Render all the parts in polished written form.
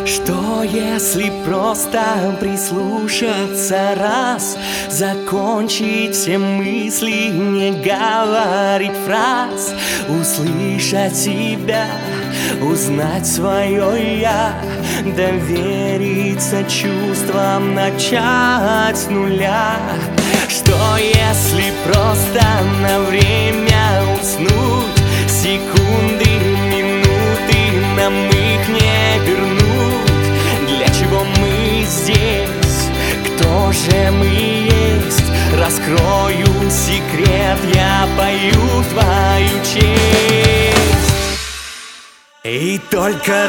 Что если просто прислушаться раз, закончить все мысли, не говорить фраз, услышать себя, узнать свое я, довериться чувствам, начать с нуля. Что если просто на время уснуть, секунды, минуты нам их не вернуть? Для чего мы здесь? Кто же мы есть? Раскрою секрет, я пою в твою честь. И только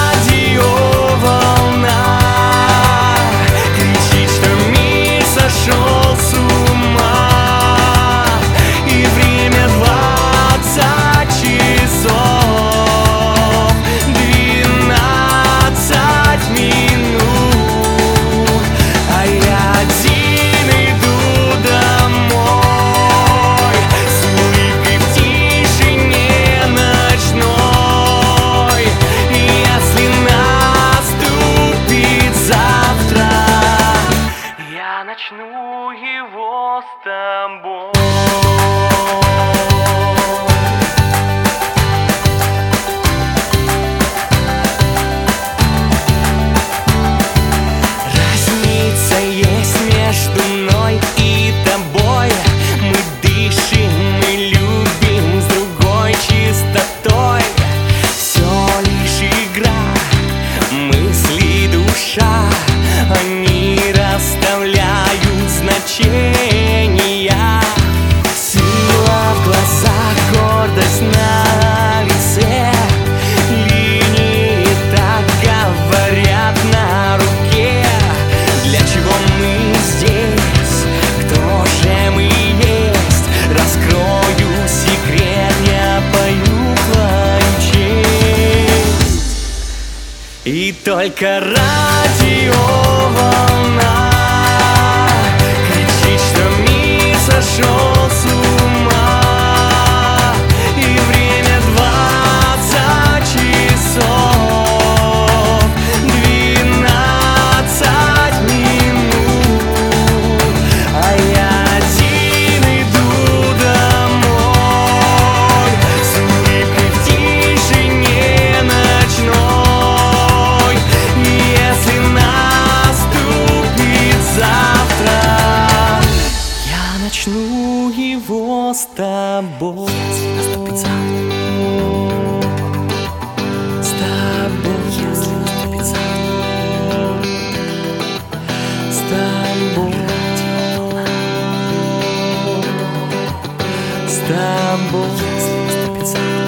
радиоволна кричит, что мир сошел с ума, и время 20 часов 12 минут, а я один иду домой с улыбкой в тишине ночной. И если наступит завтра, я начну его с тобой. Разница есть между мной и тобой. Мы дышим, мы любим с другой чистотой. Все лишь игра, мысли, душа, они расставляют значения. Сила в глазах, гордость на лице, линии так говорят на руке. Для чего мы здесь? Кто же мы есть? Раскрою секрет, я пою твою честь. И только радиоволна кричит, что мир сошел с ума, и время 20 часов 12 минут, а я один иду домой с улыбкой в тишине ночной. И если наступит завтра, я начну его с тобой. Если наступит завтра, с тобой. Если наступит завтра, с тобой. С тобой. Если наступит завтра.